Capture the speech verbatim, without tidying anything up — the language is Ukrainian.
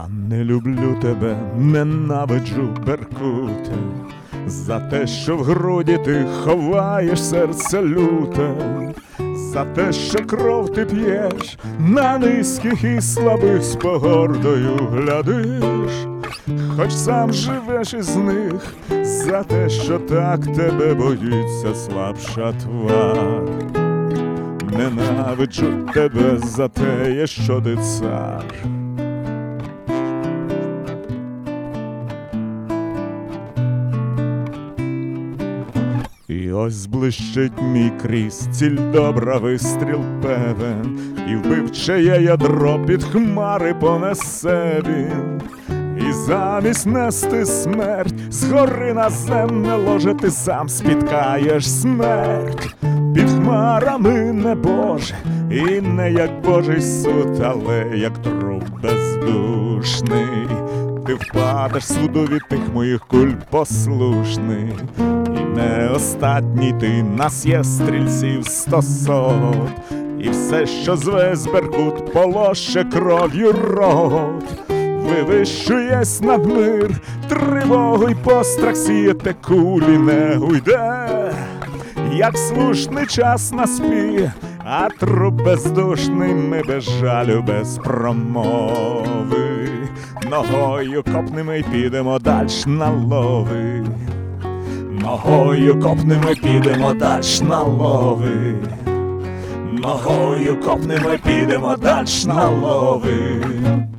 Я не люблю тебе, ненавиджу, Беркуте, за те, що в груді ти ховаєш серце люте, за те, що кров ти п'єш, на низьких і слабих з погордою глядиш, хоч сам живеш із них, за те, що так тебе боїться слабша твар. Ненавиджу тебе за те, що ти цар. І ось блищить мій крізь, ціль добра, вистріл певен, і вбивчеє ядро під хмари понесе він. І замість нести смерть, згори на земне ложе ти сам спіткаєш смерть. Під хмарами не Боже, і не як Божий суд, але як труп бездушний. Ти впадеш суду від тих моїх куль послушний. І не остатній ти, нас є стрільців стосот. І все, що звесь Беркут, полоще кров'ю рот. Вивищуєсь над мир, тривогу й пострах сієте, кулі не уйде. Як слушний час наспіє, а труп бездушний ми без жалю, без промови. Ногою копнемо й підемо дальш на лови. Ногою копнемо й підемо дальш на лови. Ногою копнемо й підемо дальш на лови.